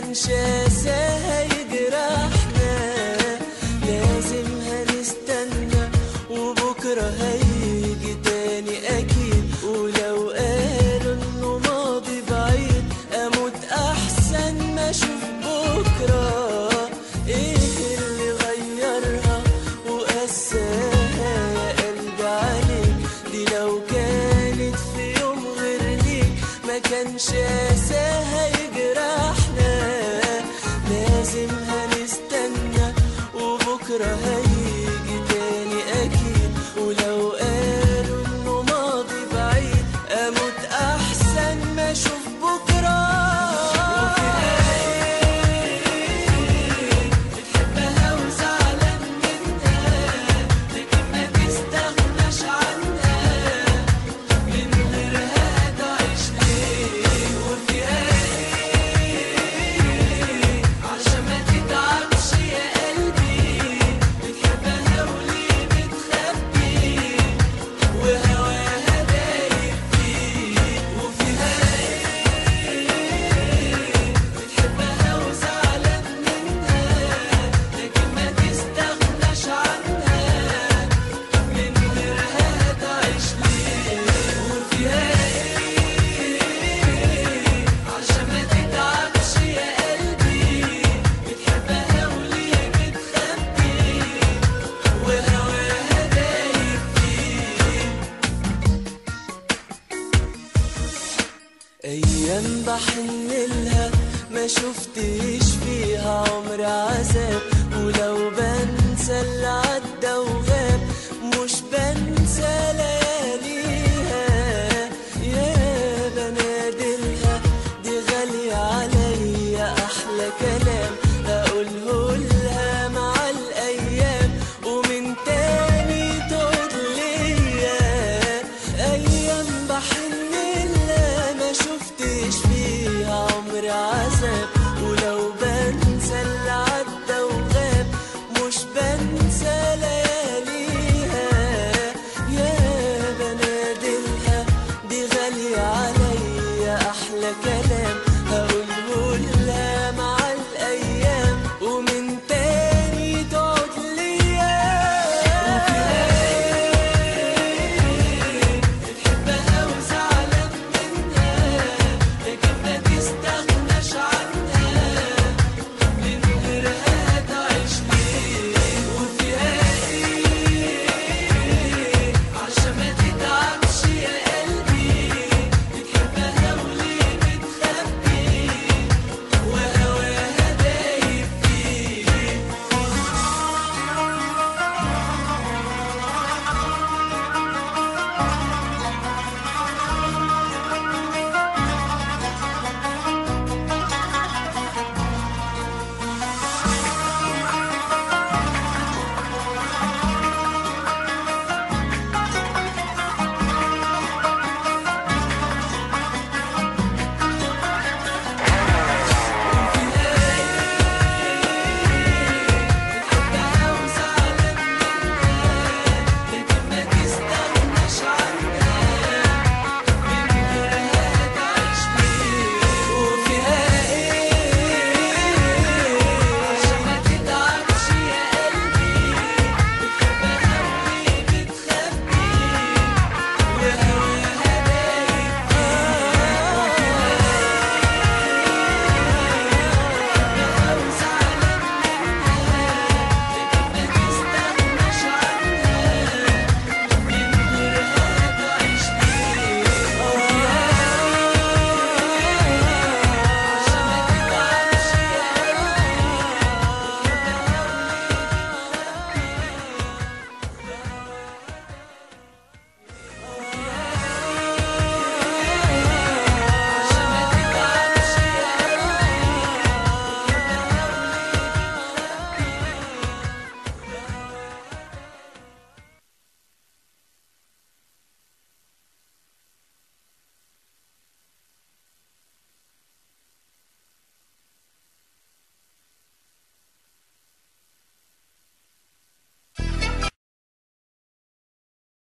كانش قاساها يجرحنا، لازم هنستنى وبكرة هيجي تاني أكيد. ولو قالوا إنه ماضي بعيد أموت أحسن ما أشوف بكرة. إيه اللي غيرها وقساها يا قلبي عليك؟ دي لو كانت في يوم غير ليك ما كانش قاساها يجرحنا، لازم هنستنى وبكرة هيجي تاني أكيد. ولو قالوا إنه ماضي بعيد أموت أحسن ما أشوف بكرة. بتحبها وزعلان منها لكن ما تستغناش عنها، من غيرها هتعيش ليه؟ وفيها ايه عشان ما تتعبش يا قلبي؟ بتحبها وليه بتخبي وهواها دايب فيك؟ وفيها ايه بتحبها وزعلان منها لكن ما تستغناش عنها، من غيرها هتعيش ليه؟ وفيها ايه عشان ما تتعبش يا قلبي؟ بتحبها وليه بتخبي وهواها دايب فيك. أيام بحنلها ما شفتش فيها عمر عذاب،